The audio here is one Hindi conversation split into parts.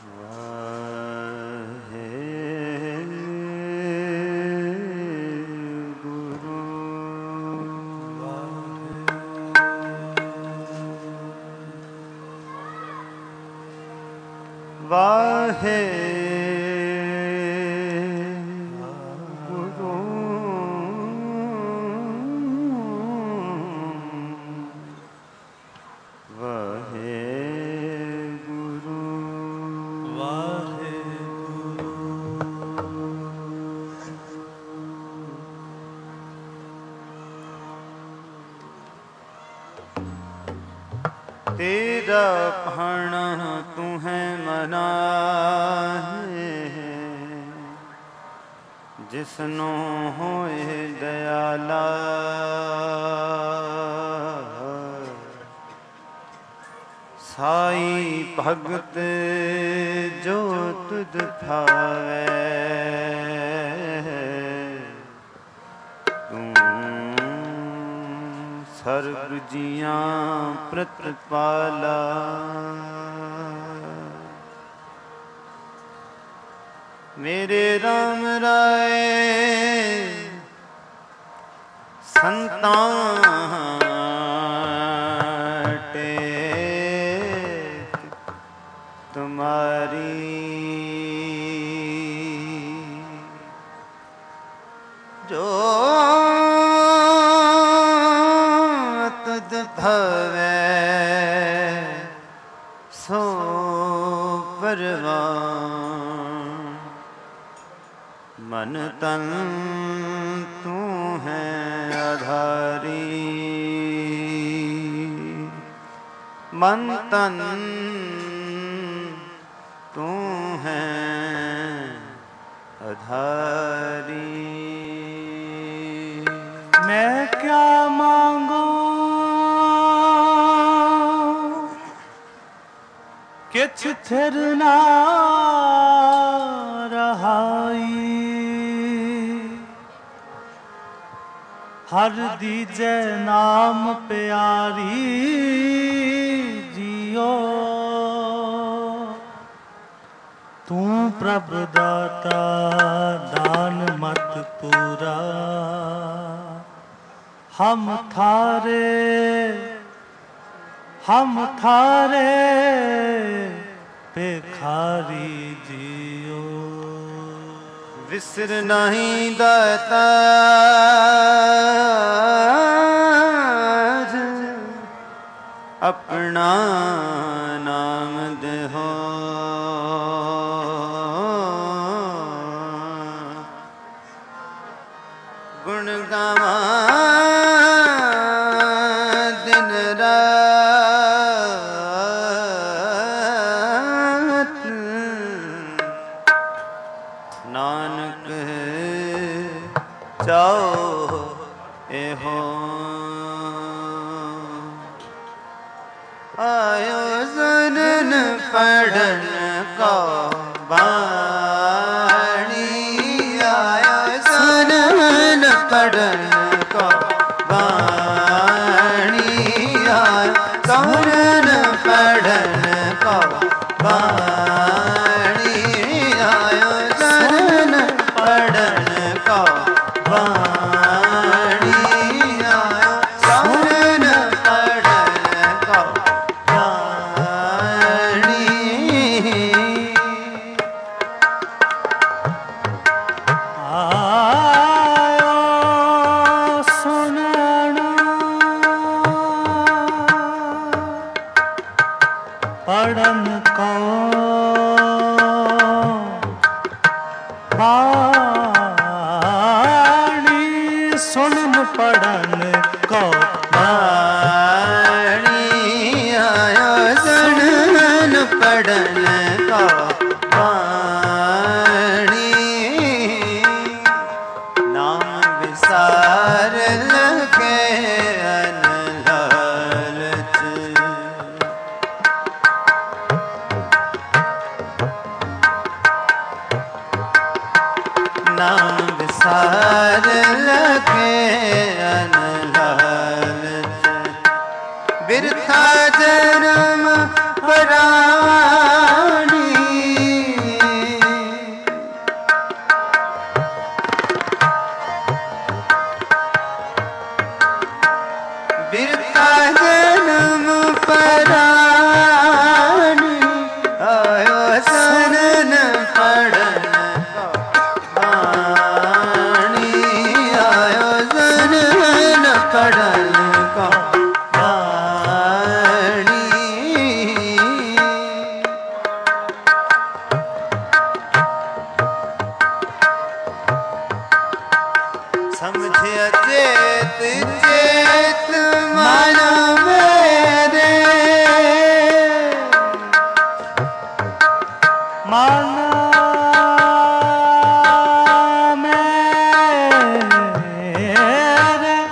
तेरा भाण तुम्हें मनाहे, जिसनो होए दयाला। साई भगत जो तुध भावे, सर्व जियां प्रतिपाला। मेरे राम राय संताटे तुम्हारी, जो भवे सो परवान। मन तन तू है आधारी, मन तन तू है आधारी। मैं क्या मांगू किछ थिर ना रहाई, हर दीजे नाम प्यारी जियो। तू प्रभ दाता दान मत पूरा, हम थारे भिखारी जियो। विसर नहीं दाता अपना नाम देहो। गुण गावा दिन रात, नानक चाहो एहो। आयो सुनन पढ़न को बाणी, आयो सुनन पढ़न को बाणी, आयो सुनन पढ़न को बाणी, आयो सुनन पढ़न को बाणी, आयो सुनन पढ़न को बाणी। आयो सुनन पढ़न को बाणी, सुनन पढ़न को बाणी, आयो सुनन पढ़न को बाणी। नाम विसार लगे अनलालच, नाम विसार लगे अनलालच। बिरथा जन्म पराणी, माना मेरे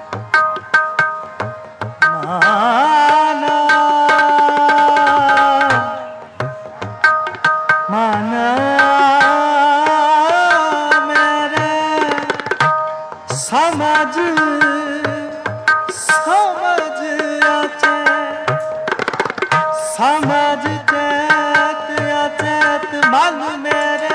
माना मेरे समझ आचे समझ चेत अचेत मन मेरे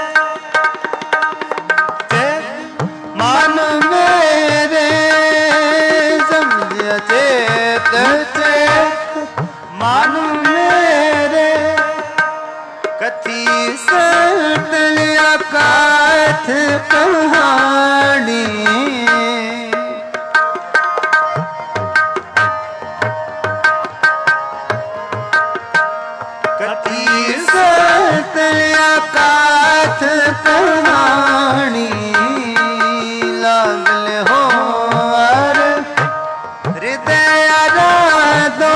मन मेरे समझ चेत चेत मन मेरे कथी सटल अकाथ कहानी काथ कहानी लागल हो और हृदय दो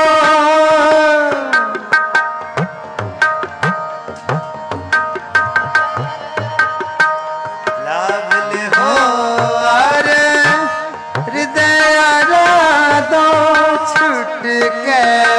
लागल हो और हृदय दो छुट के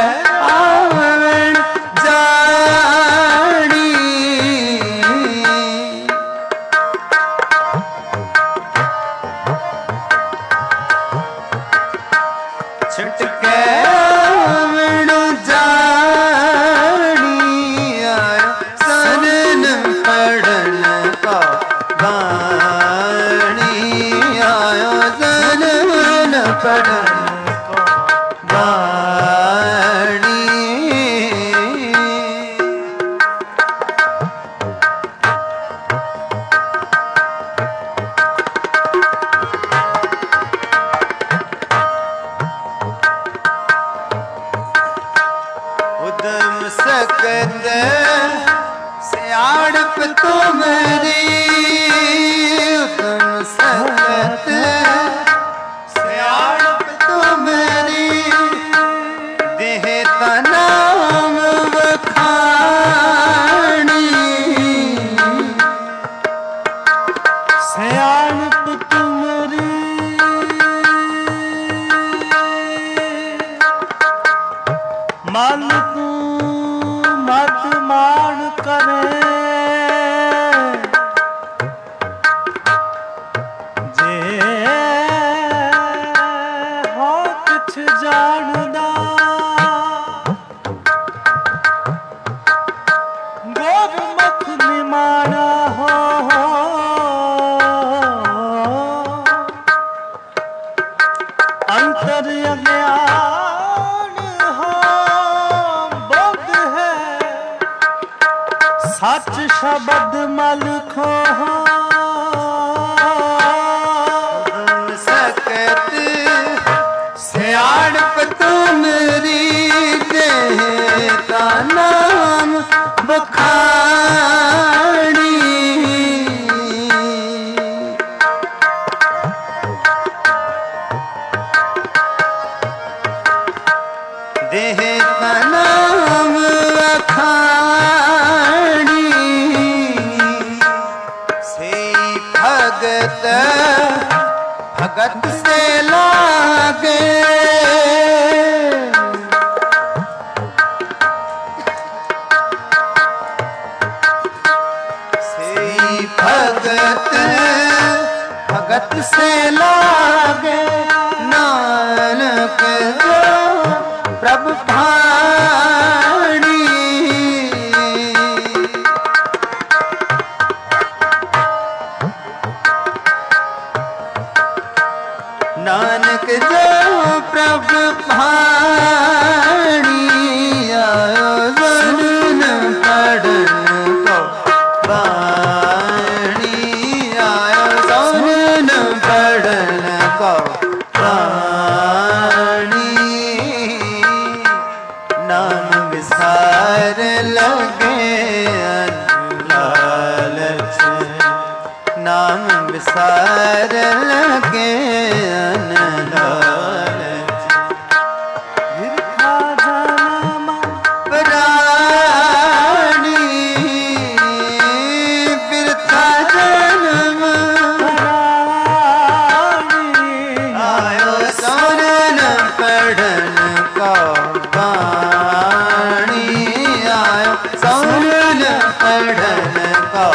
सकत सियाड़प तुम्हारी उतम सकत सियाड़प तुम्हारी देह तनाम बखानी सियाड़प तुम्हारी मन तू मत मान करे जे हो कुछ जानदा गोरमुख निमाना हो अंतर अज्ञान हो बुद्ध है सच शब्द मल खो सकत सियाड़प तुम्हारी देता नाम बखानी देता नाम बखानी से भगत भगत से लागे से भगत भगत से लागे नानक जो प्रभु भाणी नानक जो प्रभु भाणी आयो सुन पढ़न को वाणी आयो सुन पढ़न को वाणी नाम विसार लगे लालच नाम विसार लगे लालच हिरखा जाना प्राणी पढ़न का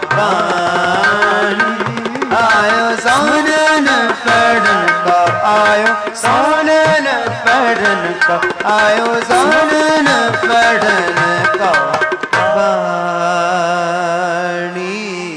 बानी आयो सोनन पढ़न का आयो सोनन पढ़न का आयो सोनन पढ़न का बानी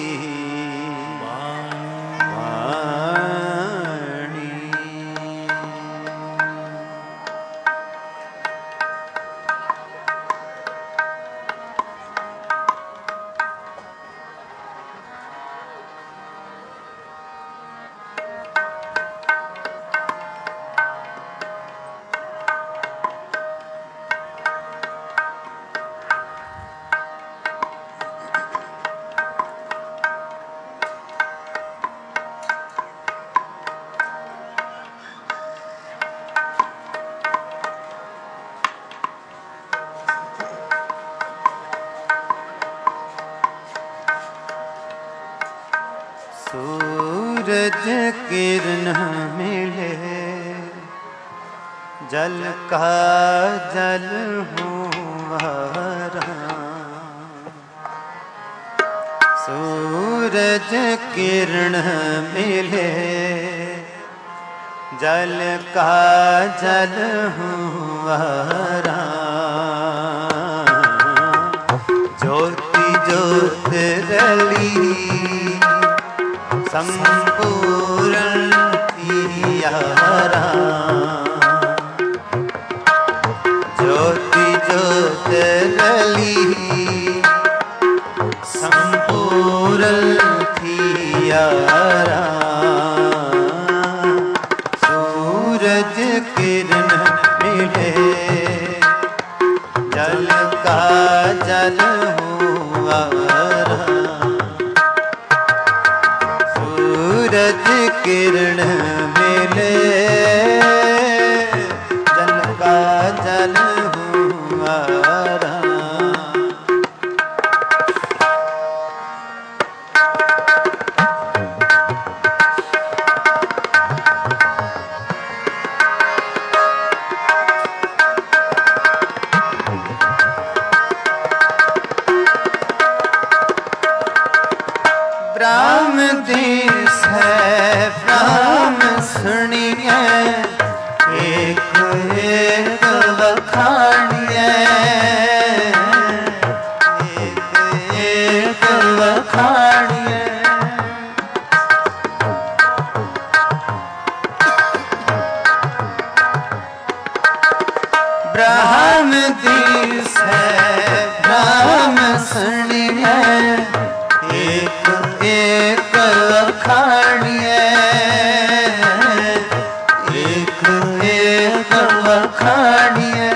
सूरज किरण मिले जल का जल हुआरा सूरज किरण मिले जल का जल हुआरा ज्योति ज्योत रली संपूर्ण तियारा ज्योति ज्योत रली संपूर्ण तियारा सूरज किरण मिले जल का जल हुआरा सूरज किरण मिले जल का जल हुआरा ब्रह्म देश है ब्रह्म सुनिए एक एक वखानिए एक एक वखानिए ब्रह्म देश है ब्रह्म सुनिए एक एक वखानिए एक एक वखानिए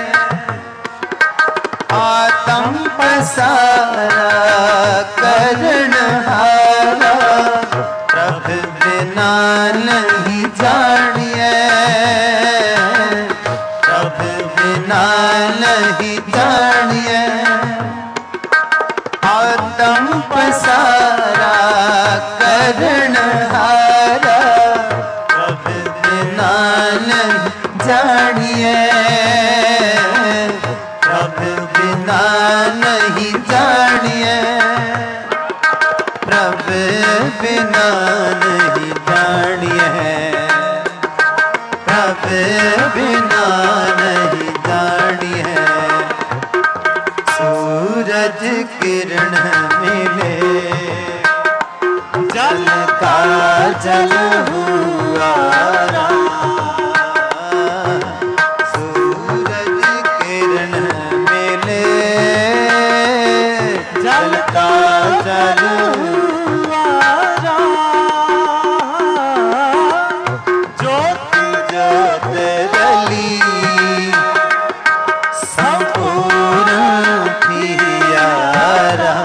आत्म पसारा करण हारा प्रभु बिना नहीं जानिए प्रभु बिना नहीं जानिए आत्म पसारा करण हारा प्रभु बिना नहीं जानिए प्रभु बिना नहीं जानिए प्रभु बिना नहीं जानिए प्रभु बिना नहीं जानिए सूरज किरण मिले जल का जल हुआरा सूरज किरण मिले जल का जल हुआरा ज्योति ज्योत रली संपूर्ण तियारा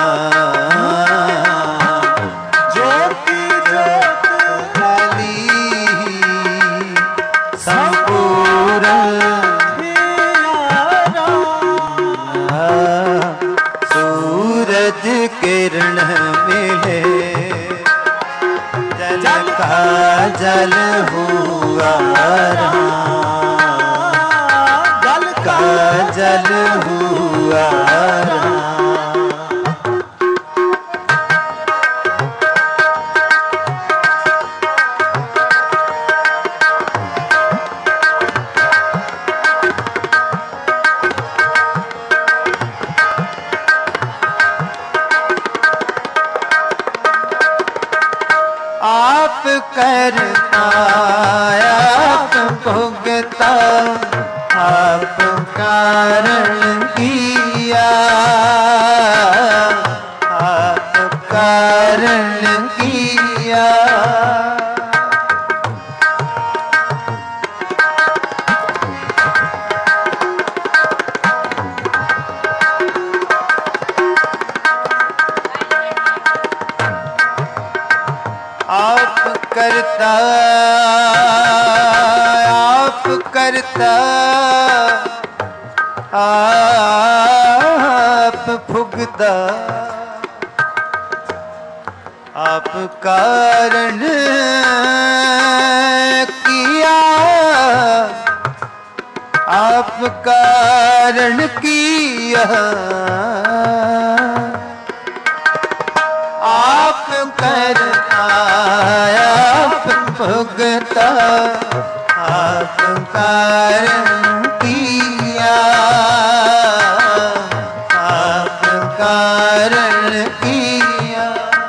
ज्योति ज्योत रली संपूर्ण तियारा सूरज किरण मिले जल का जल हुआरा जल का जल हुआरा करता आप भुगता आप कारण किया आप कारण किया। आप करता आप भुगता आप कारण किया आप कारण किया। आप करता आप भुगता आप कारण किया आप कारण किया।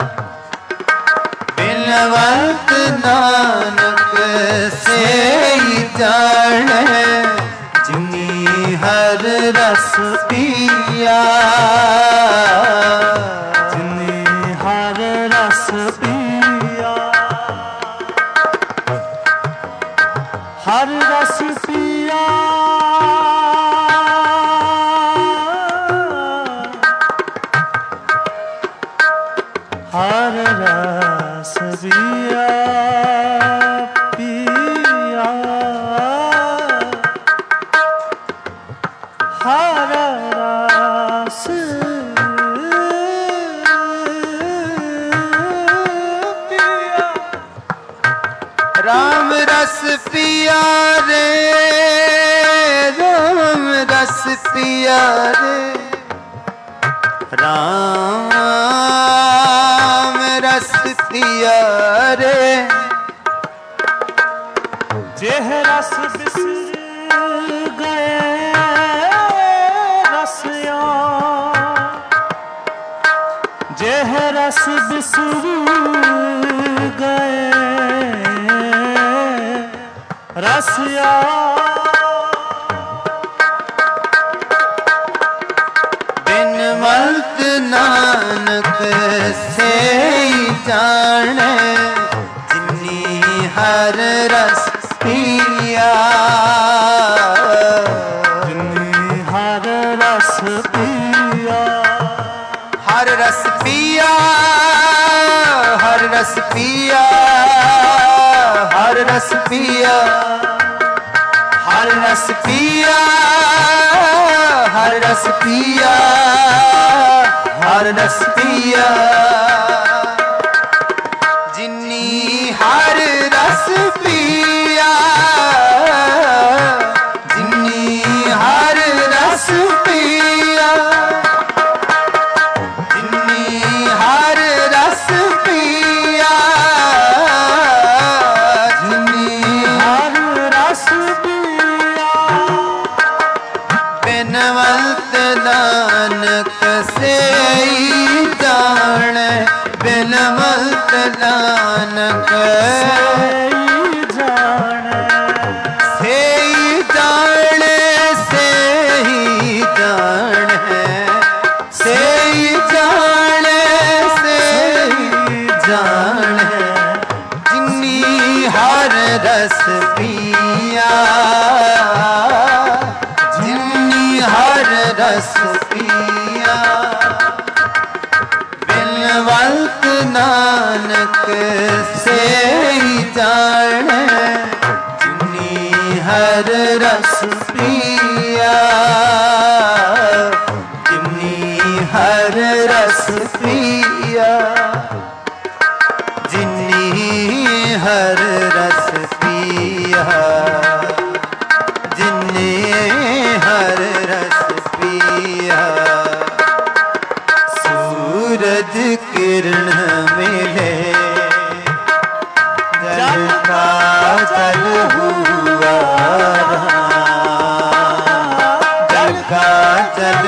बिनवंत नानक से ही जाने जिनी हर रस पिया हर रस पिया हर रस पिया पिया हर रस पिया। राम रस पिया रे राम रस पिया रे राम रस पिया रे। जेह रस बिसर गए रसिया जेह रस बिसर गए रसिया। बिनवंत नानक से जाने जिनी हर रस पिया जिनी हर रस पिया हर रस पिया हर रस पिया हर रस पिया हर रस पिया हर रस पिया हर रस पिया। जिन्नी हर रस पिया जिन्नी हर रस पिया जिन्नी हर रस पिया जिन्नी हर रस पिया। बिनवंत नानक से ही जाने बिनवंत नानक से ही जाने से ही जाने से ही जाने से ही जाने जिन्नी हर रस पिया जिन्नी हर रस पिया। बिनवंत नानक से ही जाने जिन्नी हर रस पिया जिन्नी हर रस पिया जिन्नी हर रस पिया जिन्नी हर रस पिया। सूरज किरण मिले जल का जल हुआ जल का जल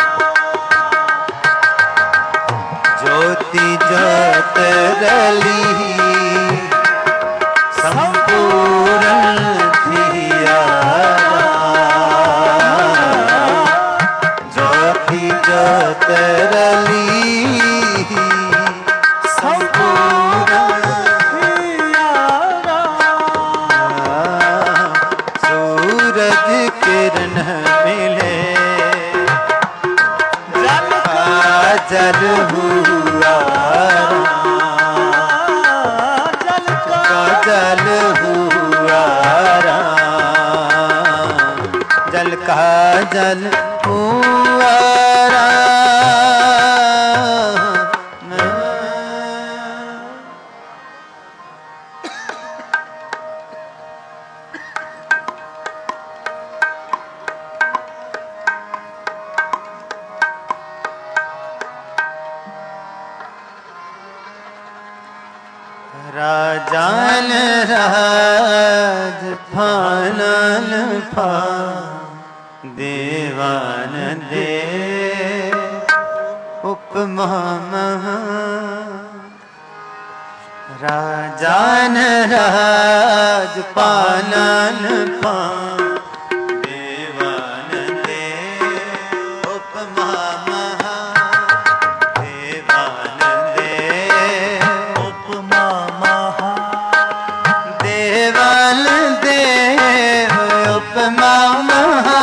ज्योति ज्योत रली सखी जो तरली संपूर्ण प्यारा सूरज किरण मिले जल का जल हुआ जल का जल हुआ जल का जल हुआ राजान राज फानन फा देवान दे उपमा महा राजान राज पानन फा देवान दे उपमा महा देवान दे उपमा महा देवान देव उपमा महा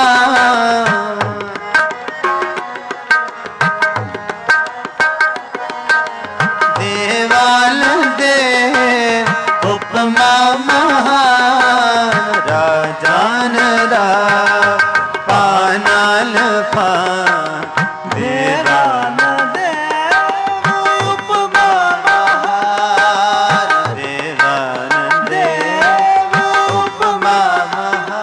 देवान देव उपमा महा राजान राज पानन फा देवान देव उपमा महा देवान देव उपमा महा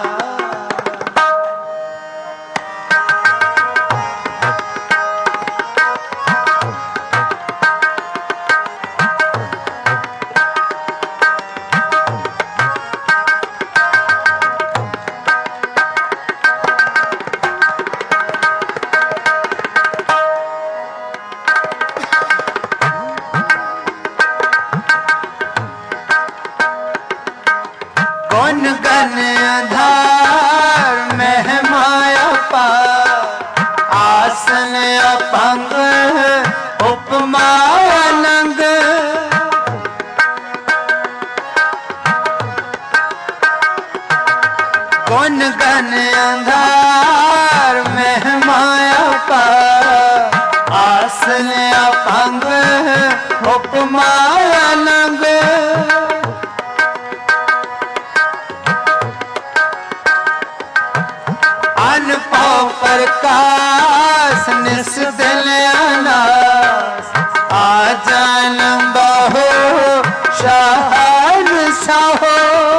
कौन गन आधार महमाया पा आसन अपंग उपमा नंग कौन गन आधार महमाया पा आसन अपंग उपमा नंग अनपव प्रकाश निस दिल अनास आजन बहु शहर साहो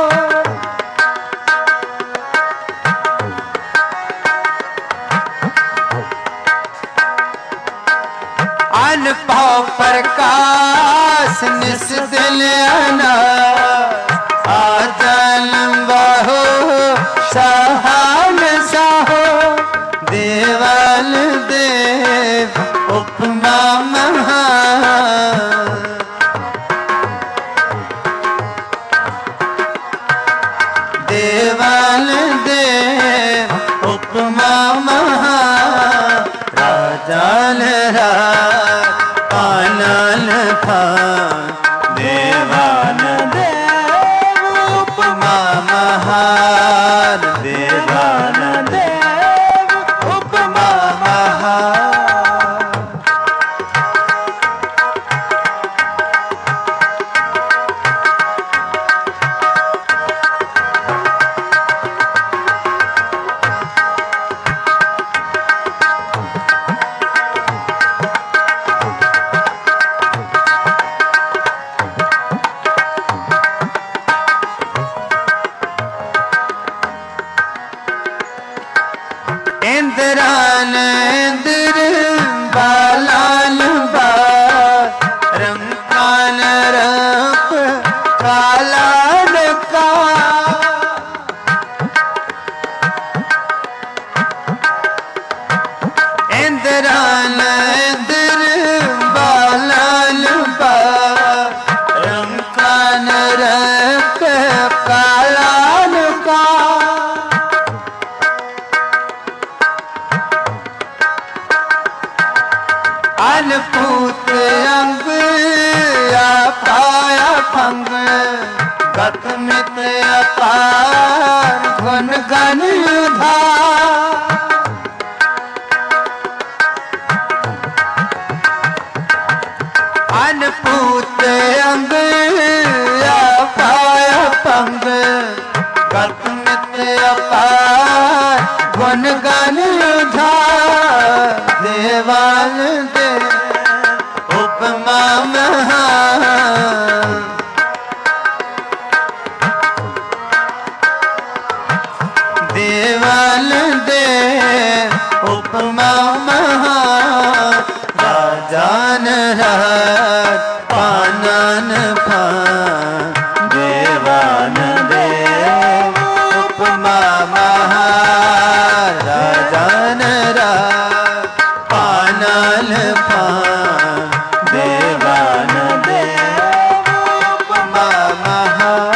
अनपव प्रकाश निस दिल अनास आजन बहु शहर साहो देवाल देव उपमा महा देवाल देव उपमा महा राजाल राज पानन फा देवान देव उपमा महा देवान देव उपमा महा इंद्रान इंद्र बालान बा रंकान रंक कालान का इंद्रान इंद्र बालान बा रंकान रंक कालान का अनपूत अंग पाया भंग गत मित अपार गुण गण धार अनपूत अंग पाया भंग गत मित अपार गुण गण धार देवाल दे उपमा महान देवाल दे उपमा महान राजान राज पानन पान देवान दे उपमा महान राजान राज पानन पान देवान दे उपमा महान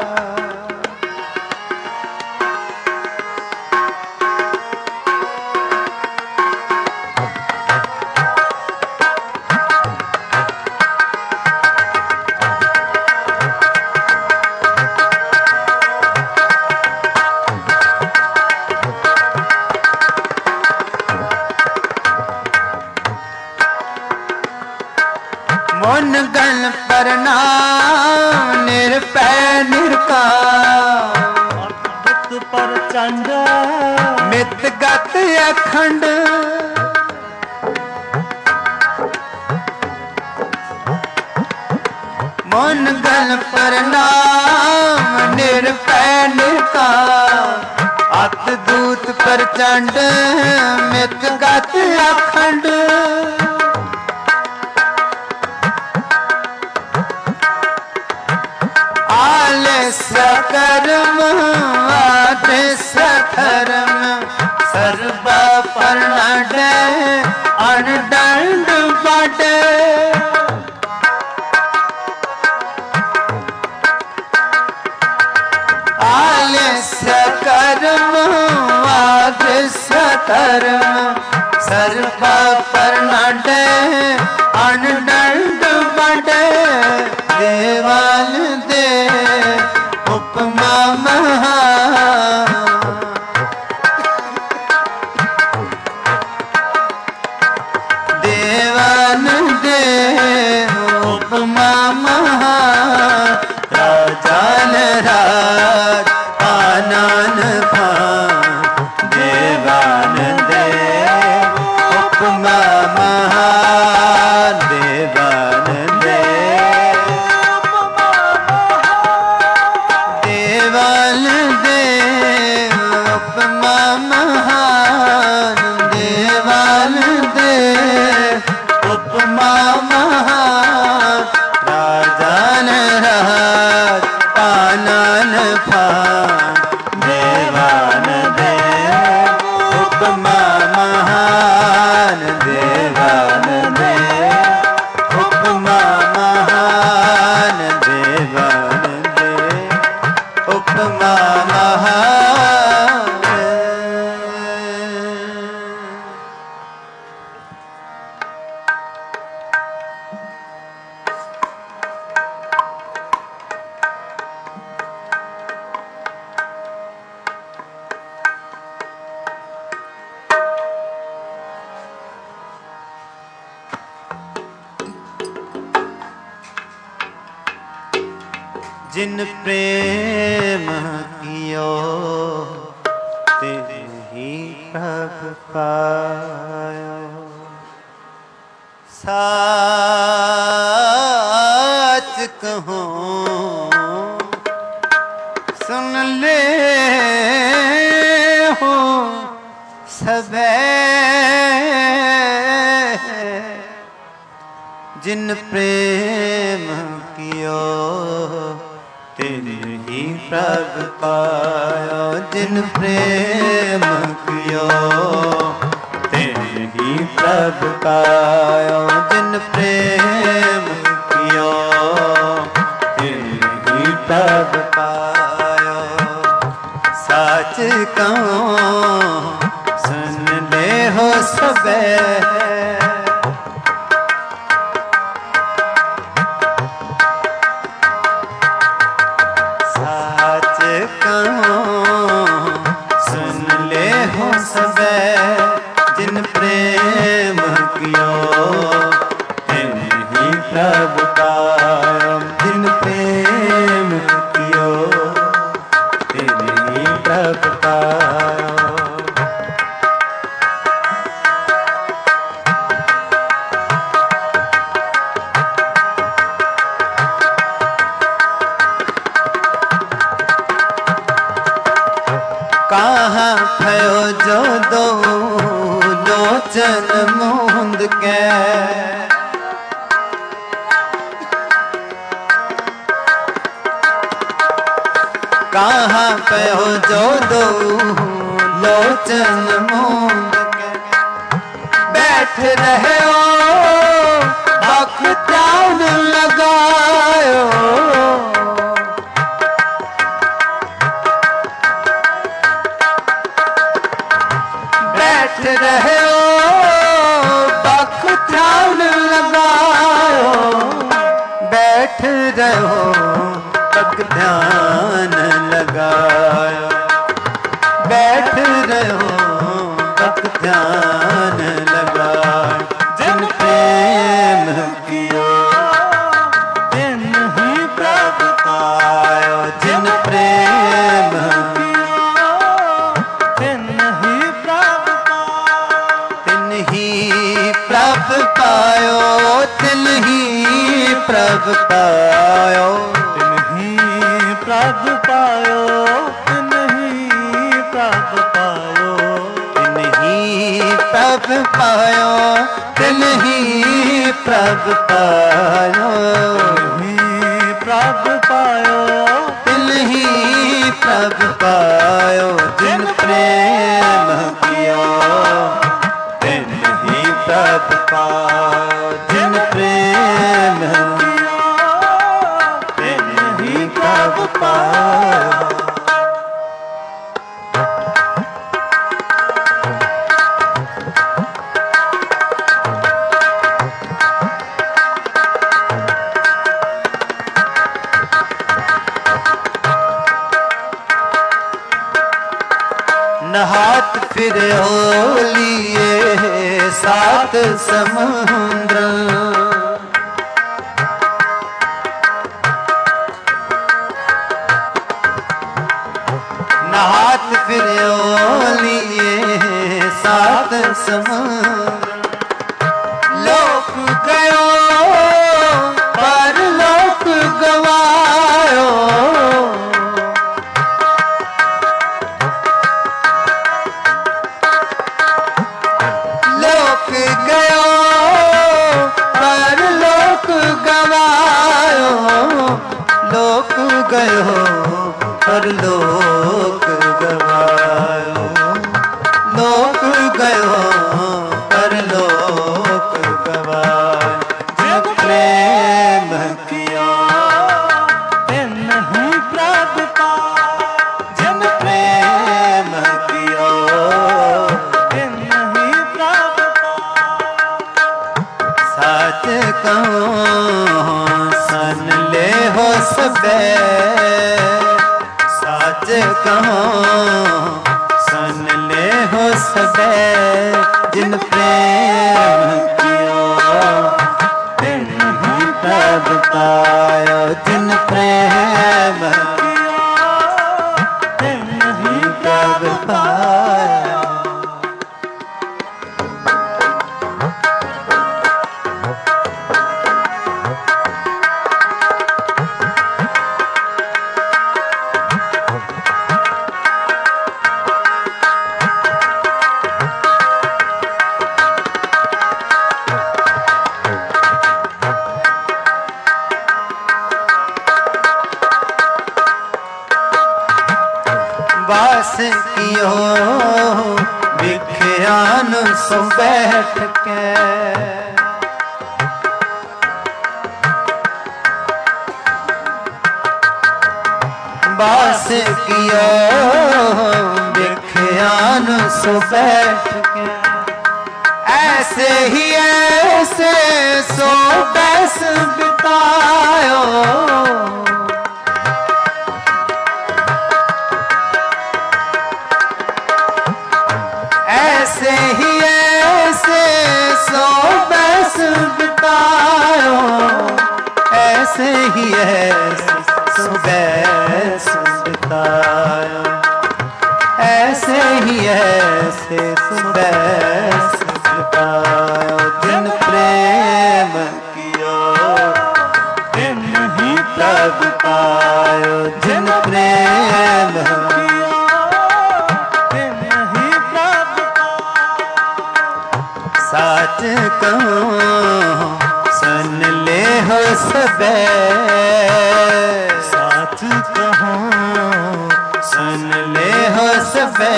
मुन गण प्रणाम निरपै निरकार मित पर चंड मित गत अखंड मुन गण प्रणाम निरपै निरकार अत दूत प्रचंड मित गत अखंड सकर्म आदे सधर्म सर्व पर्णड अनदंड बड आले सकर्म आदे सधर्म सर्व पर्णड अनदंड बड देवाल दे उपमा महान देवान दे उपमा महान राजान राज पानन पान देवान दे उपमा महान देवान दे देवाल दे उपमा महान देवाल दे उपमा महान राजान राज पानन पान देवान दे उपमा महान देवान दे उपमा महान देवान दे उपमा महान जिन प्रेम कियो तिहि प्रभ पायो साच कहूँ सुन ले हो सबे जिन प्रेम कियो तिहि प्रभ पायो जिन प्रेम कियो तिहि प्रभ पायो जिन प्रेम कियो तिहि प्रभ पायो साच कहूँ सुन ले हो सबे लोचन मूंद के कहाँ पे हो जो दो लोचन मूंद के बैठ रहे हो बख्तान लगायो बैठ रहे हो बख्तान लगायो बैठ रहो तक ध्यान लगायो बैठ रहो तक ध्यान लगायो जिन प्रेम कियो तिन ही प्रभ पायो जिन प्रेम तिन ही प्रभ तिन ही प्रभ पायो तिन ही प्रभ पायो प्रभ पायो तिन ही प्रभ पायो तिन ही प्रभ पायो तिन ही प्रभ पायो प्रभ पायो तिन ही प्रभ पायो जिन प्रेम कियो तिन ही प्रभ पायो जिन प्रेम तिन ही प्रभ पायो नहात फिर हो लिए सात समुद्र नहात फिर हो लिए सात समुद्र लोक गयो पर लोक गवायो लोक गयो पर लोक गवायो लोक गयो पर लोक गवायो लोक गयो पर लोक गवायो जब प्रेम किया तिन ही प्रभ पायो जब प्रेम किया तिन ही प्रभ साच कहो सन ले हो सबे साच कहो सन ले हो सबे जिन प्रेम कियो तिन ही प्रभ पायो जिन प्रेम तिन ही प्रभ पायो वास कियो विख्यान सो बैठ के वास कियो विख्यान सो बैठ के ऐसे ही ऐसे सो बैस बितायो ऐसे ही ऐसे सो बैस बितायो ऐसे ही ऐसे सो बैस बितायो ऐसे ही ऐसे सो बैस बितायो जिन प्रेम कियो तिन ही प्रभ पायो जिन प्रेम साच कहूँ सुन ले हो सबे, साच कहूँ सुन ले हो सबे।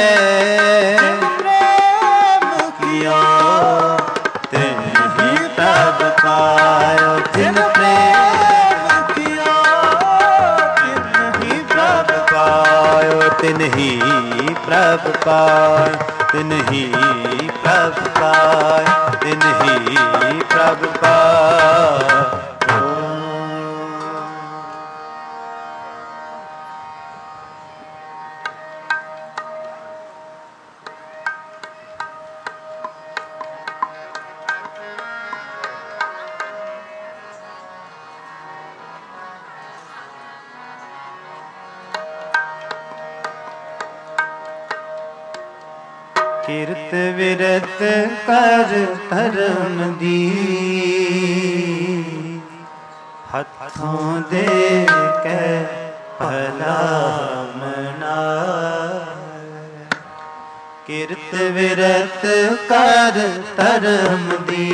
प्रेम किया तिन ही प्रभ पायो, तिन प्रेम किया तिन ही प्रभ पायो, तिन ही प्रभ पायो, तिन ही प्रभ पायो, तिन ही प्रभ पायो। किरत विरत कर धर्म दी, हथों दे के भला मनाए। किरत विरत कर धर्म दी,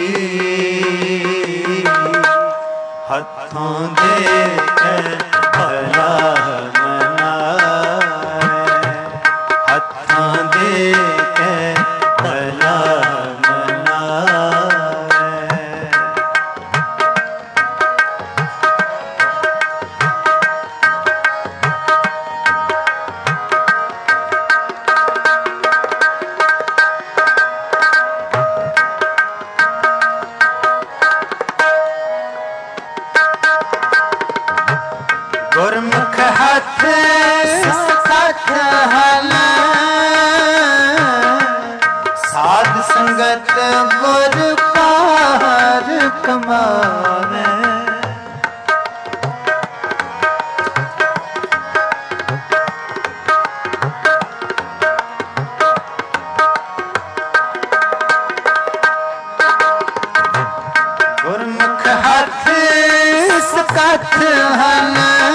हथों दे के भला मनाए। हथों दे भला मनाए। गुरमुख हाथ साथ हल, साध संगत गुर पार कमावे। गुरमुख हाथ सकथ हल,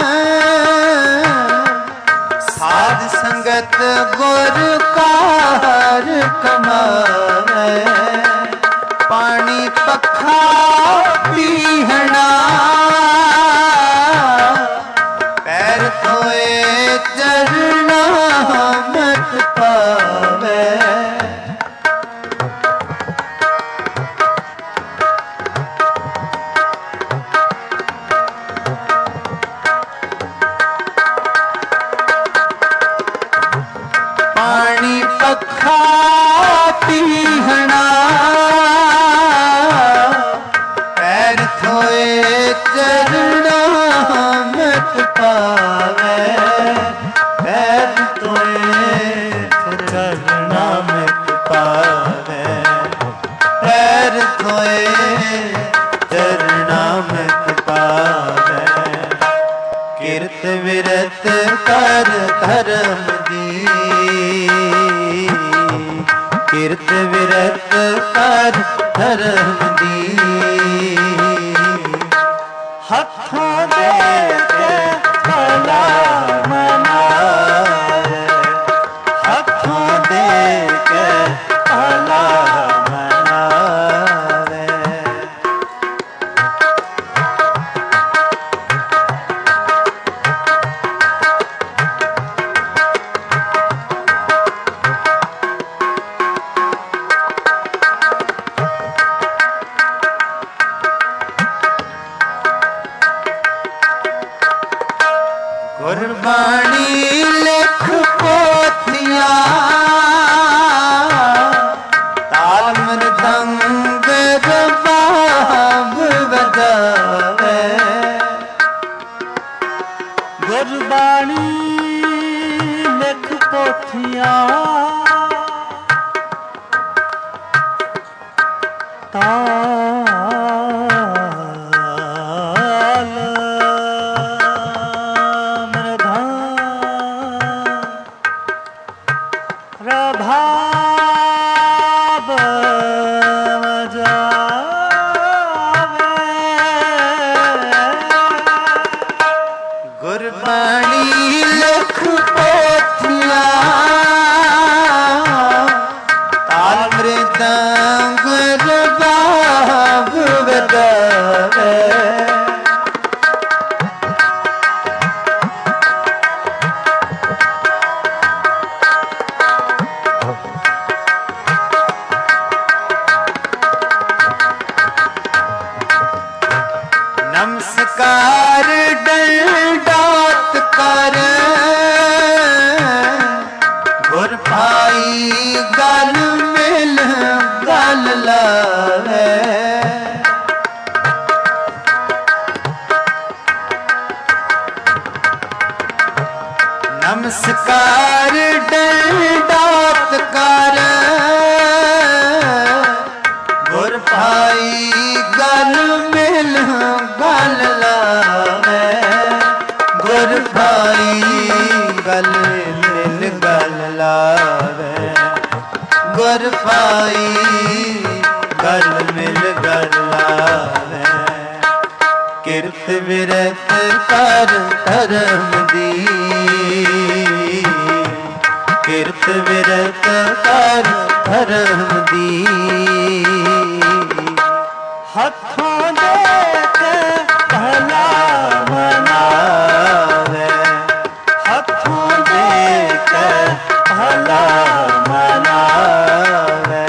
साध संगत गुर कार कमावे। पानी पखा पीहना, पैर धोए चरना मत पावे। पानी पखा पीहना, पैर धोए चरना मत पावे। पैर धोए चरना मत पावे। पैर धोए चरना मत पावे। किरत विरत कर धर्म दी, किरत विरत कर धर्म दी। हथों दे के भला मनाए। हथों दे के भला मनाए। गुरबाणी लिख पोथियां, ताल मृदंग रबाब बजावे। गुरबाणी लिख पोथियां, प्रभाव जावे। गुरबाणी लिख पोथियां, ताल मृदंग ਨਮਸਕਾਰ ਡੰਡਾਤ ਕਰ ਗੁਰ ਭਾਈ ਗਲ ਮਿਲ ਗਲ ਲਾਵੇ ਨਮਸਕਾਰ ਡੰਡਾਤ ਕਰ ਗੁਰ ਭਾਈ ਗਲ ਮਿਲ ਗਲ ਲਾਵੇ ਗੁਰ ਭਾਈ ਗਲ ਮਿਲ ਗਲ ਲਾਵੇ ਗੁਰ ਭਾਈ ਗਲ ਮਿਲ ਗਲ ਲਾਵੇ ਕਿਰਤ ਵਿਰਤ ਕਰ ਧਰਮ ਦੀ ਕਿਰਤ ਵਿਰਤ ਕਰ ਧਰਮ ਦੀ ਹੱਥੋਂ ਦੇ ਕੇ ਭਲਾ ਮਨਾਵੇ ਹੱਥੋਂ ਦੇ ਕੇ ਭਲਾ ਮਨਾਵੇ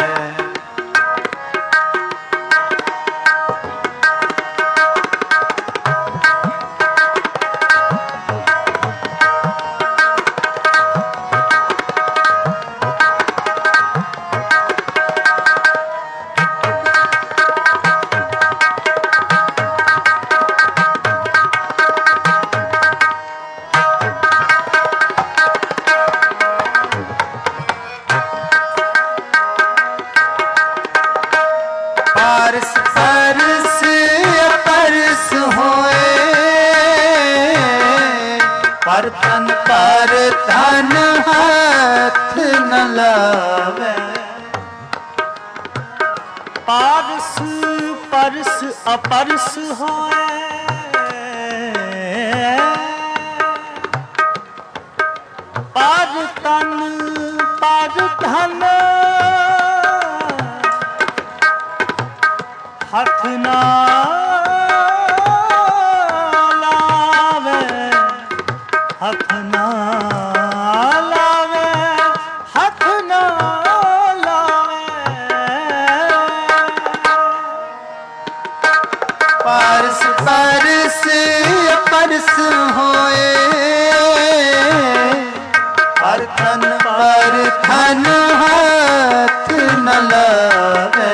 ਪਾਰਸ ਪਰਸ ਪਰਸ ਹੋਏ ਪਰ ਤਨ ਹੱਥ ਨ ਲਾਵੇ ਪਾਰਸ ਪਰਸ ਅਪਰਸ ਹੋਏ ਪਰ ਧਨ ਹੱਥ ਨਾ ਲਾਵੇ ਹੱਥ ਨਾ ਲਾਵੇ ਹੱਥ ਨਾ ਲਾਵੇ ਪਾਰਸ ਪਰਸ ਪਰਸ ਹੋਏ ਪਰ ਧਨ ਹੱਥ ਨ ਲਾਵੇ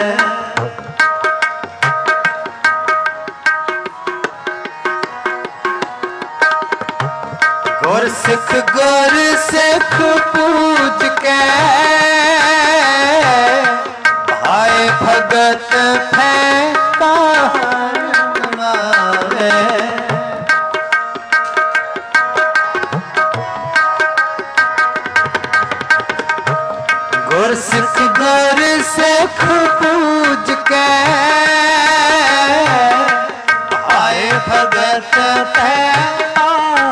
ਗੁਰ ਸਿੱਖ ਪੂਜ ਕੇ ਭਾਏ ਭਗਤ ਫੈਂਕਾ ਮਾਰੇ ਗੁਰ ਸਿੱਖ ਪੂਜ ਕੇ ਭਾਏ ਭਗਤ ਫੈਂਕਾ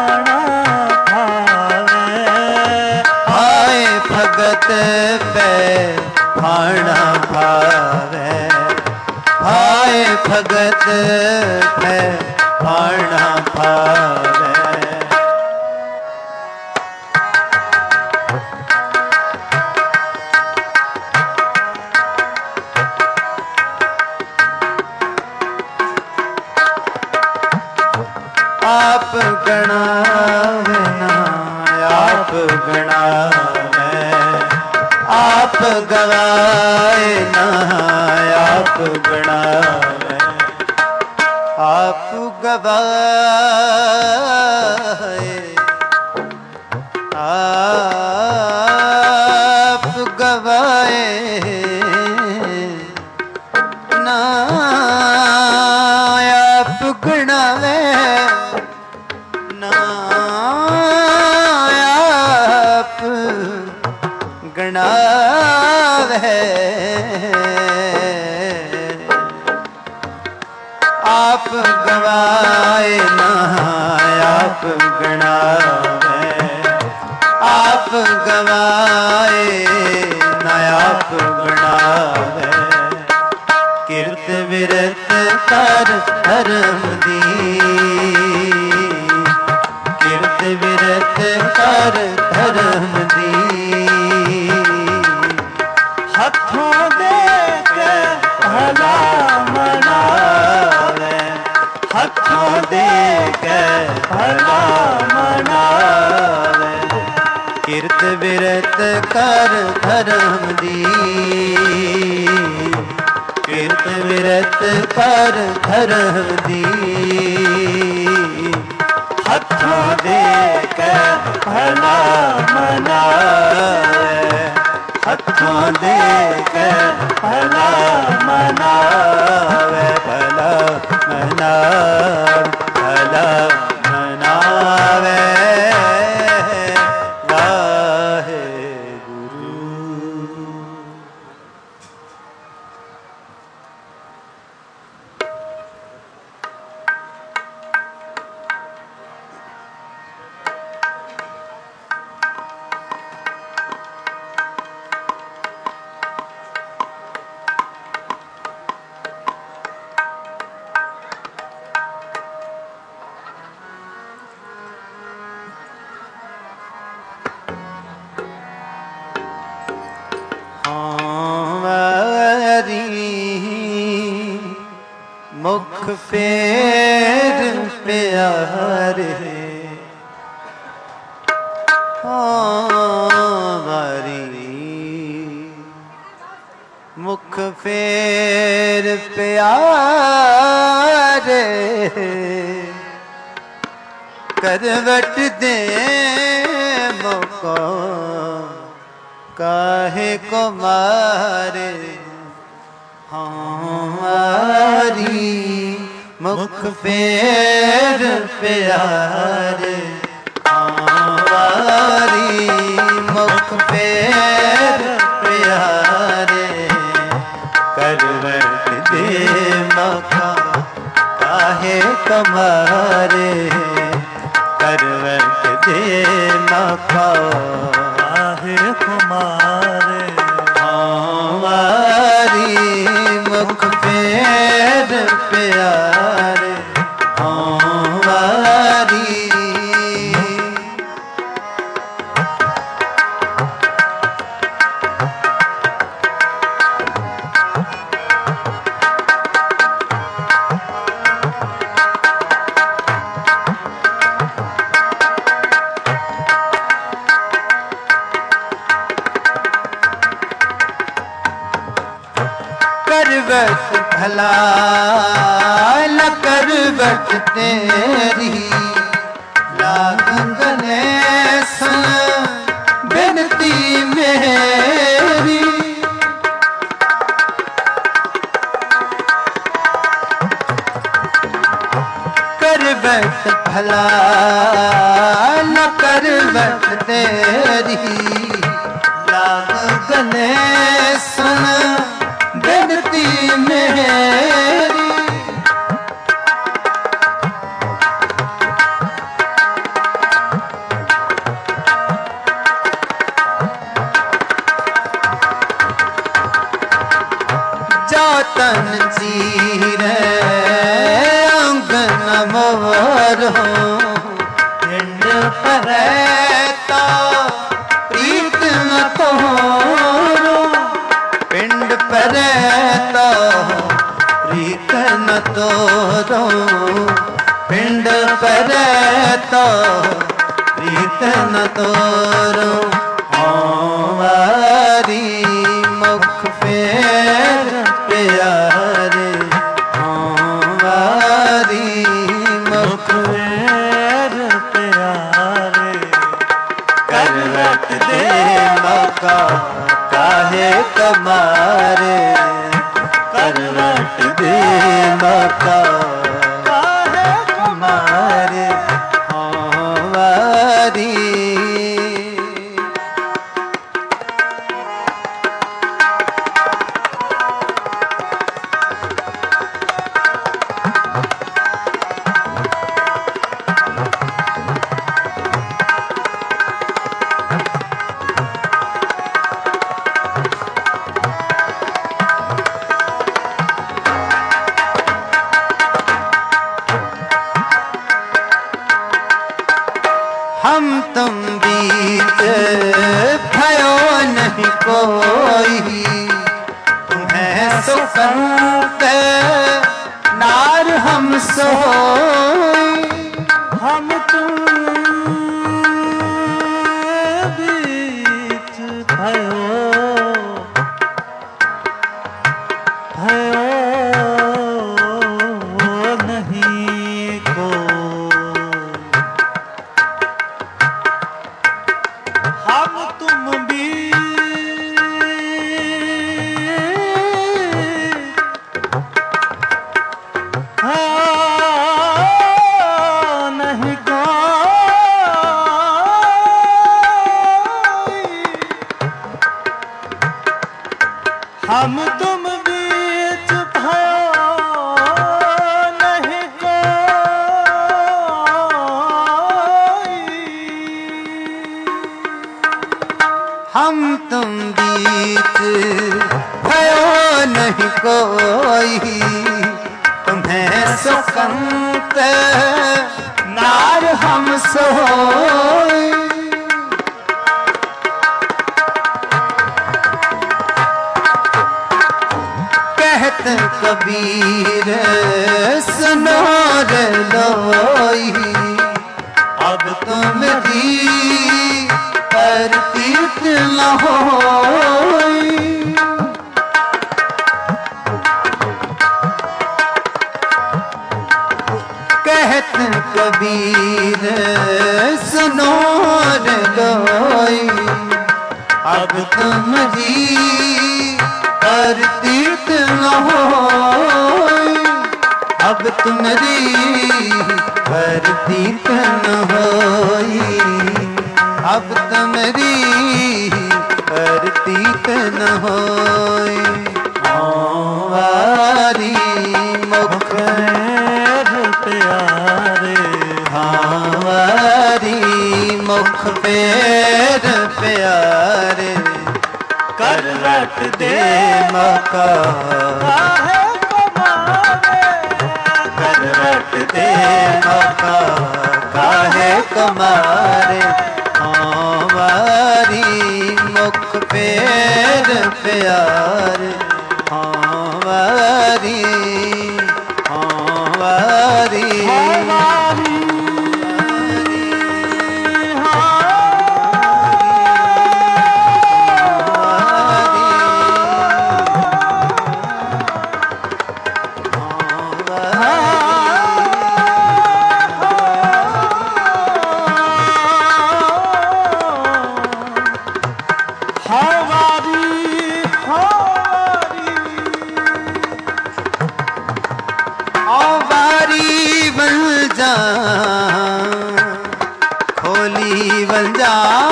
ਭਗਤ ਪੈ ਭਾਣਾ ਭਾਵੇ ਭਾਏ ਭਗਤ ਪੈ ਭਾਣਾ ਭਾਵੇ ਆਪ ਗਣਾਵੇ ਨਾ ਆਪ ਗਣਾਵੇ ਆਪ ਗਵਾਏ ਨਾ ਆਪ ਗਣਾਵੇ ਆਪ ਗਵਾਏ ਆਪ ਗਵਾਏ ਨਾ ਆਪ ਗਣਾਵੇ ਨਾ ਆਪ ਗਣਾਵੇ ਆਪ ਗਵਾਏ ਨਾ ਆਪ ਗਣਾਵੇ ਆਪ ਗਵਾਏ ਨਾ ਆਪ ਗਣਾਵੇ ਕਿਰਤ ਵਿਰਤ ਕਰ ਧਰਮ ਦੀ ਕਿਰਤ ਵਿਰਤ ਕਰ ਧਰਮ ਦੀ ਹੱਥੋਂ ਦੇ ਕੇ ਭਲਾ ਮਨਾਵੇ हथों दे के भला मनावे। किरत बिरत कर धर्म दी, किरत बिरत कर धर्म दी। हथों दे के भला मनावे, हथों दे के भला मनावे, भला मनावे, भला मनावे। मुख फेर प्यारे हमारी, मुख फेर प्यारे। करवट दे मुको काहे को मारे, हमारी मुख फेर प्यारे, हमारी मुख फेर प्यारे। करवट दे मका काहे कमारे, करवट दे मका काहे कुमारे। हमारी मुख फेर प्यारे, हमारी करवट भला न करवट तेरी, लागने सुन बिनती मेरी। करवट भला न करवट तेरी, लागने सुन बिनती मेरी। जातन चीरे अंगन मोरो, पिंड परे तो प्रीत न तोरो, पिंड परे तो प्रीत न तोरो, पिंड परे तो प्रीत न तोरो। हमारी मुख फेर प्यारे, हमारी मुख फेर प्यारे। करवट दे मौका काहे कमारे, करवट दे मौका काहे कमारे। हमारी हम तुम बीच भयो नहीं कोई, तुम्हें सुखंत नार हम सोई। सुकंत नार हम सोई। कहत कबीर सुनो रे लोई, अब तुम दी पर तीर्थ न होई। कहत कबीर सुनो रे लोई, अब तुम दी पर तीर्थ न होई। अब तुम्हारी पर तीर्थ न होई। अब तुम्हारी पर तीर्थ न होई। वारी मुख प्यारे, वारी मुख पैर प्यारे, करवट दे मका काहे कमावे, करवट दे मका काहे कमारे। हमारी मुख पैर प्यारे, हमारी हमारी खोली वंजा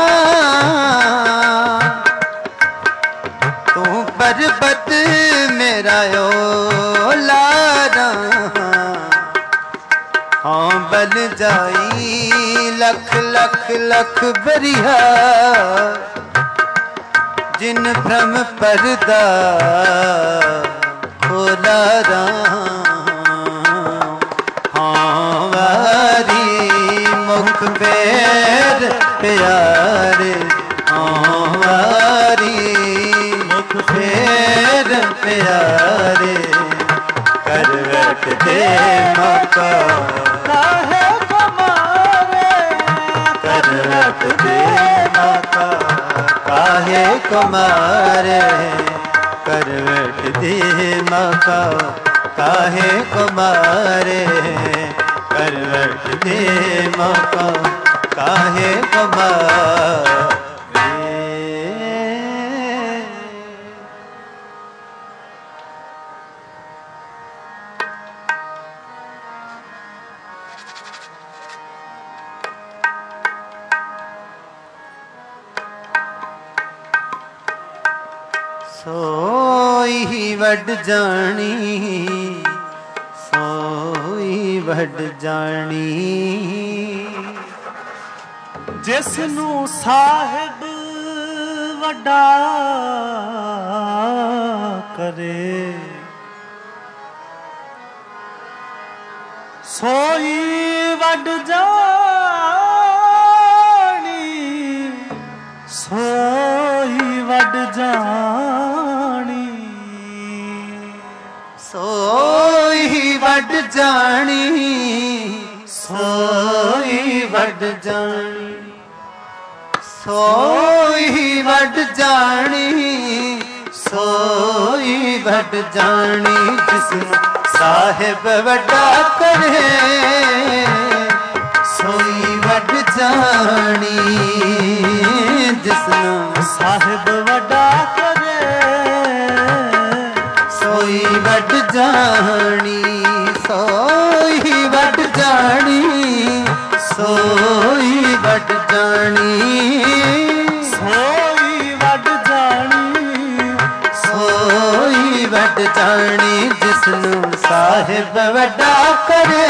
तू पर्वत मेरा ओ लारा। हाँ बल जाई लख लख लख बरिया, जिन भ्रम पर्दा खोला राम। मुख पैर प्यारे, हमारी मुख पैर प्यारे, करवट दे मका काहे कमावे, करवट दे मका काहे कमारे। करवट दे मका काहे कमारे, करवट दे मका काहे कमारे। सोई वड जानी, सोई वड जानी, जिसनू साहिब वड्डा करे, सोई वड जानी, सोई वड जानी, सोई वड जानी, सोई वड जानी, सोई वड जानी, सोई वड जानी, जिसनू साहिब वड्डा करे, सोई वड जानी, जिसनू साहिब वड्डा करे, सोई वड जानी, सोई वड जानी, सोई वड जानी, सोई वड जानी, सोई वड जानी, जिसनू साहिब वड्डा करे,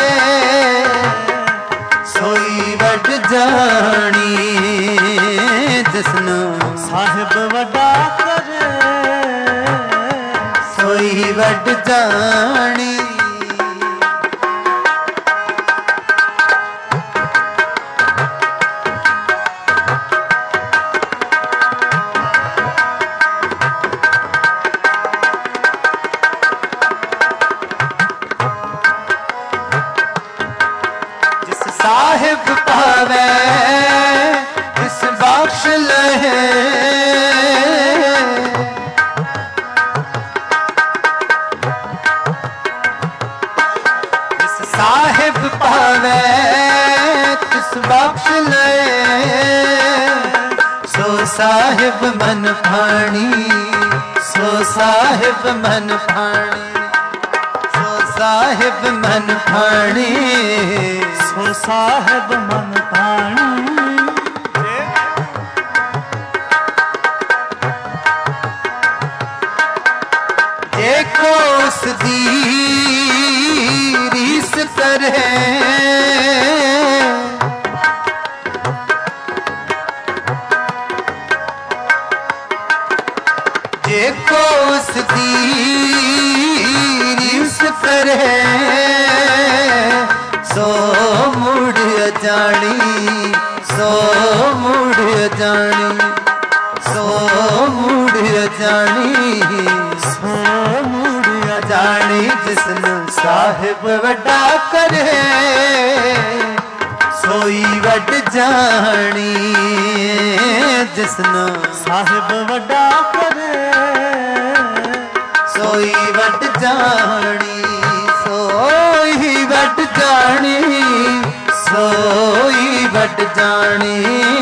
सोई वड जानी, जिसनू साहिब वड्डा करे, सोई वड जानी। बख्श ले सो साहिब मन भाणी सो साहिब मन भाणी सो साहिब मन भाणी सो साहिब मन भाणी देखो उस दी रीस करे देखो उस दी रीस करे सो मुड़ जानी सो मुड़ जानी सो मुड़ जानी सो मुड़ जानी जिसनु साहिब वड्डा करे सोई वड जानी जिसनु साहिब वड्डा करे सोई वड जानी सोई वड जानी सोई वड जानी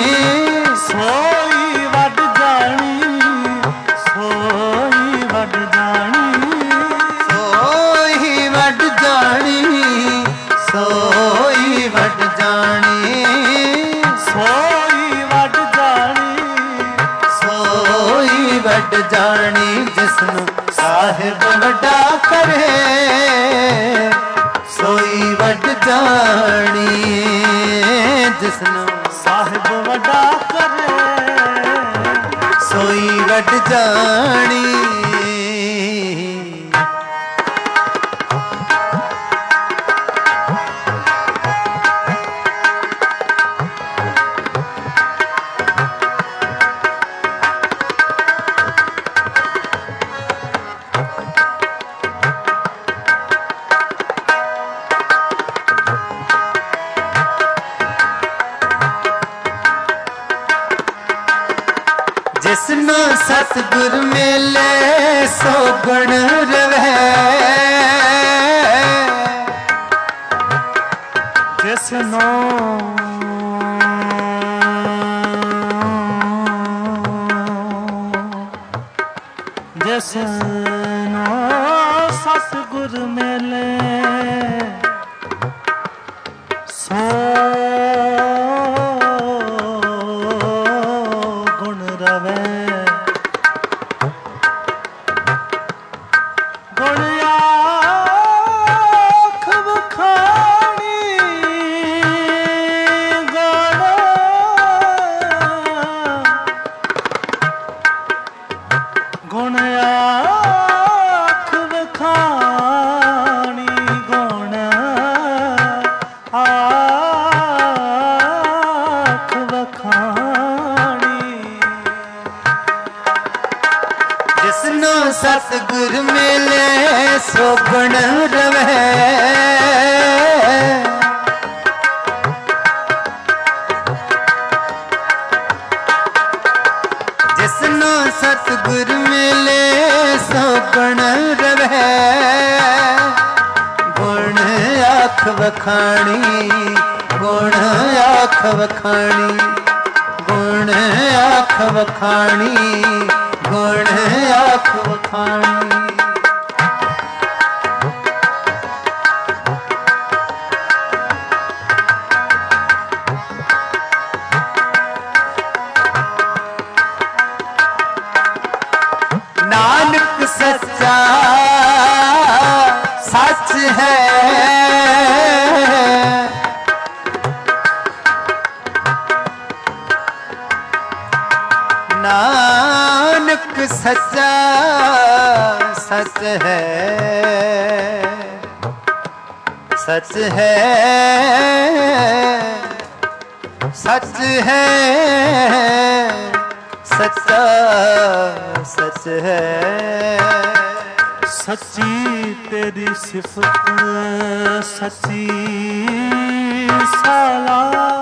सोई वड जानी सोई वड जानी सोई वड जानी सोई वड जानी सोई वड जानी सोई वड जानी जिसनु साहिब वड्डा करे सोई वड जानी जिसनु साहिब वड्डा करे सोई वड जानी जिसनो सतगुर मिले सो गुण रवे जिसनो जिसनो सतगुर मिले सो गुण रवे गुण आँख बखानी गुण आँख बखानी गुण आँख बखानी जिसनो सतगुर मिले सो गुण रवे जिसनो सतगुर मिले सो गुण रवे गुण आँख बखानी गुण आँख बखानी गुण आँख बखानी गुण आँख बखानी नानक सच्चा सच है नानक सच्चा सच है सच है सच है सच्चा सच है सच्ची तेरी सिफत सच्ची साला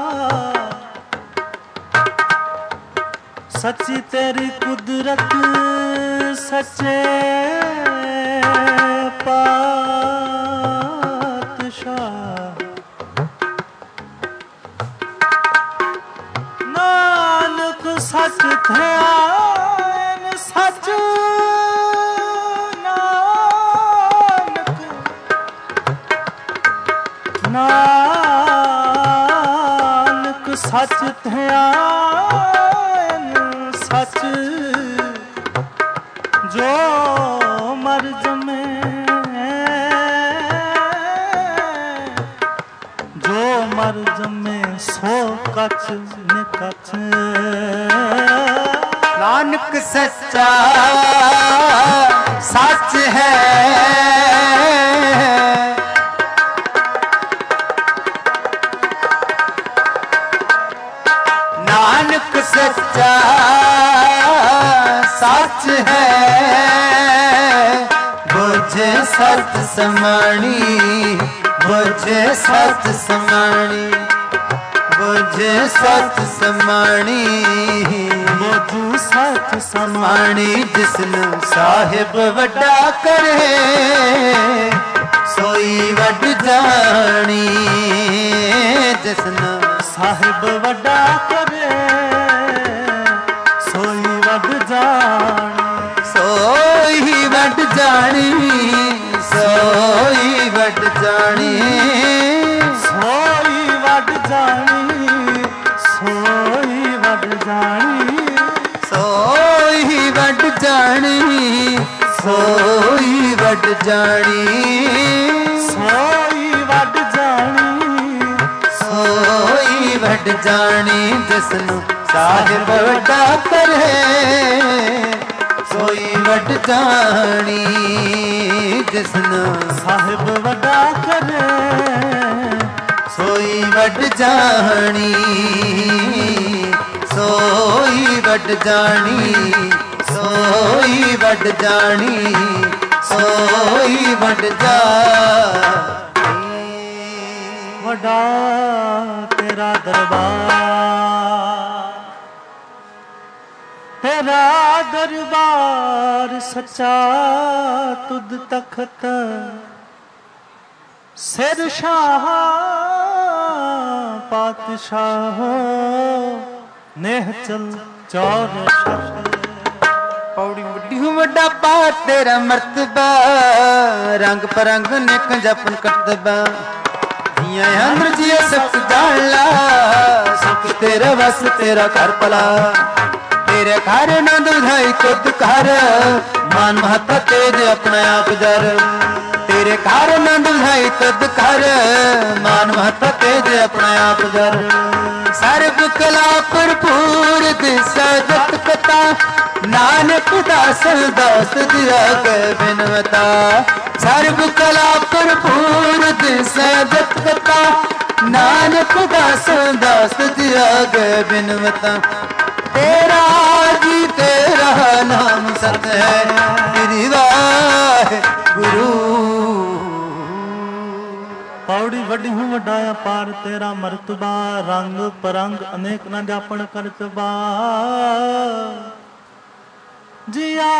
सच्ची तेरी कुदरत सच्चे पातशाह ਨਾਨਕ ਸੱਚ ਧਿਆਨ ਸੱਚ ਜੋ ਮਰ ਜਮੇ ਜੋ ਮਰ ਜਮੇ ਸੋ ਕਛ ਨਿਕਛ ਨਾਨਕ ਸੱਚਾ ਸੱਚ ਹੈ ਨਾਨਕ ਸੱਚਾ ਸੱਚ ਹੈ ਬੁਝ ਸਤ ਸਮਾਣੀ ਬੁਝ ਸਤ ਸਮਾਣੀ ਬੁਝ ਸਤ ਸਮਾਣੀ ਬੁਝ ਸਤ ਸਮਾਣੀ ਜਿਸਨੂੰ ਸਾਹਿਬ ਵੱਡਾ ਕਰੇ ਸੋਈ ਵੱਡ ਜਾਣੀ ਜਿਸਨੂੰ ਸਾਹਿਬ ਵੱਡਾ ਕਰੇ ਸੋਈ ਵੱਡ ਜਾਣੀ ਸੋਈ ਵੱਡ ਜਾਣੀ ਸੋਈ ਵੱਡ ਜਾਣੀ ਸੋਈ ਵੱਡ ਜਾਣੀ ਸੋਈ ਵੱਡ ਜਾਣੀ ਸੋਈ ਵੱਡ ਜਾਣੀ ਸੋਈ ਵੱਡ ਜਾਣੀ ਸੋਈ ਵੱਡ ਜਾਣੀ ਸੋਈ ਵੱਡ ਜਾਣੀ ਜਿਸਨੂੰ ਸਾਹਿਬ ਵੱਡਾ ਕਰੇ ਸੋਈ ਵੱਡ ਜਾਣੀ ਜਿਸਨੂੰ ਸਾਹਿਬ ਵੱਡਾ ਕਰੇ ਸੋਈ ਵੱਡ ਜਾਣੀ ਸੋਈ ਵੱਡ ਜਾਣੀ ਸੋਈ ਵੱਡ ਜਾਣੀ ਸੋਈ ਵੱਡ ਜਾਣੀ ਵੱਡਾ ਤੇਰਾ ਦਰਬਾਰ ਤੇਰਾ ਦਰਬਾਰ ਸੱਚਾ ਤੁਧ ਤਖਤ ਸਿਰ ਸ਼ਾਹ ਪਾਤਸ਼ਾਹ ਨਿਹਚਲ ਚੌਰ ਪੌੜੀ ਵੱਡੀ ਵੱਡਾ ਪਾ ਤੇਰਾ ਮਰਤਬਾ ਰੰਗ ਪਰੰਗ ਨਿਕ ਜਪਨ ਕਰਤਬਾ ਜੀਆਂ ਅੰਦਰ ਜੀਏ ਸਭ ਜਾਣ ਲਾ ਸੁਖ ਤੇਰਾ ਵਸ ਤੇਰਾ ਘਰ ਪਲਾ ਤੇਰੇ ਘਰ ਨੰਦ ਵਧਾਈ ਕੁੱਦ ਘਰ ਮਨ ਮਹਤਾ ਤੇਜ ਆਪਣਾ ਆਪ ਜਰ ਤੇਰੇ ਘਰ ਨੰਦ ਵਧਾਈ ਕੁੱਦ ਘਰ ਮਨ ਮਹਤਾ ਤੇਜ ਆਪਣਾ ਆਪ ਜਰ ਸਰਬ ਕਲਾ ਭਰਪੂਰ ਦਿਸੈ ਜਤ ਕਤਾ ਨਾਨਕ ਦਾਸ ਦਾਸ ਦਿਆ ਕੇ ਬਿਨਵਤਾ ਸਰਬ ਕਲਾ ਭਰਪੂਰ ਦਿਸੈ ਜਤ ਕਤਾ ਨਾਨਕ ਦਾਸ ਦਾਸ ਦਿਆ ਕੇ ਬਿਨਵਤਾ ਤੇਰਾ ਜੀ ਤੇਰਾ ਨਾਮ ਸਤ ਹੈ ਤੇਰੀ ਵਾਹਿਗੁਰੂ ਪੌੜੀ ਵੱਡੀ ਹੂੰ ਵੱਡਾ ਅਪਾਰ ਤੇਰਾ ਮਰਤਬਾ ਰੰਗ ਪਰੰਗ ਅਨੇਕ ਨਾ ਜਾਪਣ ਕਰਤਬਾ ਜਿਆ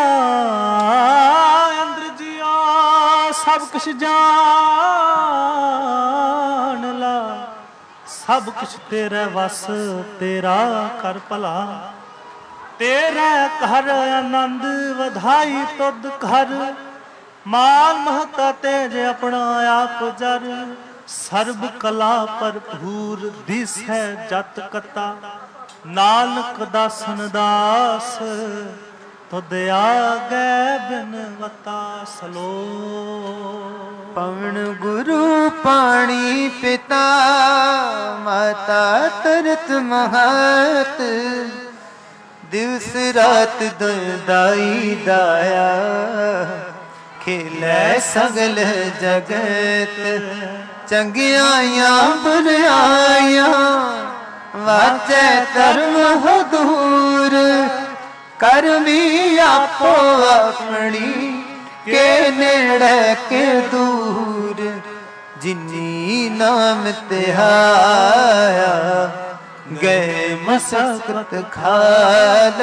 ਅੰਦਰ ਜਿਆ ਸਭ ਕੁਛ ਜਾਣ ਲਾ ਸਭ ਕੁਛ ਤੇਰੇ ਵਸ ਤੇਰਾ ਕਰ ਭਲਾ ਤੇਰਾ ਘਰ ਆਨੰਦ ਵਧਾਈ ਤੁਧ ਘਰ ਮਾਨ ਮਹਤਾ ਤੇਜ ਆਪਣਾ ਆਪ ਜਰ ਸਰਬ ਕਲਾ ਭਰਪੂਰ ਦਿਸੈ ਜਤ ਕਤਾ ਨਾਨਕ ਦਾਸਨ ਦਾਸ ਤੁਧ ਆਗੇ ਬਿਨਵਤਾ ਸਲੋ ਪਵਨ ਗੁਰੂ ਪਾਣੀ ਪਿਤਾ ਮਾਤਾ ਤਰਤ ਮਹਤ ਦਿਵਸ ਰਾਤ ਦਾਈ ਦਾਇਆ ਖੇਲੇ ਸਗਲ ਜਗਤ ਚੰਗਿਆਈਆਂ ਬੁਰਾਈਆਂ ਵਾਜੈ ਧਰਮ ਹਦੂਰ ਕਰਮੀ ਆਪੋ ਆਪਣੀ ਕੇ ਨੇੜੇ ਕੇ ਦੂਰ ਜਿਨੀ ਨਾਮ ਤਿਹਾਇਆ ਗਏ ਮਸਕਤ ਖਾਲ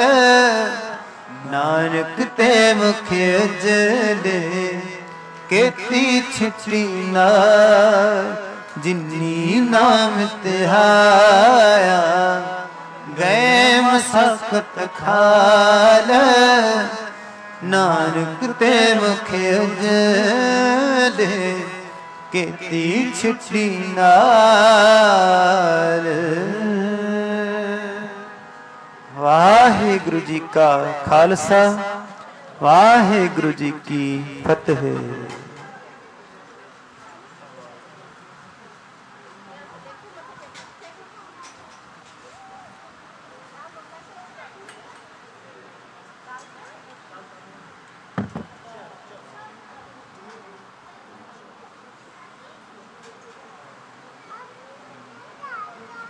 ਨਾਨਕ ਤੇ ਮੁਖ ਉਜਲੇ ਕੀਤੀ ਛਿਟਰੀ ਨਾ ਜਿਨੀ ਨਾਮ ਤਿਹਾਇਆ ਗਏ ਮਸਕਤ ਖਾਲ ਨਾਨਕ ਤੇ ਮੁਖ ਉਜਲੇ ਕੀਤੀ ਛੁੱਟੀ ਨਾਲ। ਵਾਹਿਗੁਰੂ ਜੀ ਕਾ ਖਾਲਸਾ, ਵਾਹਿਗੁਰੂ ਜੀ ਕੀ ਫਤਿਹ।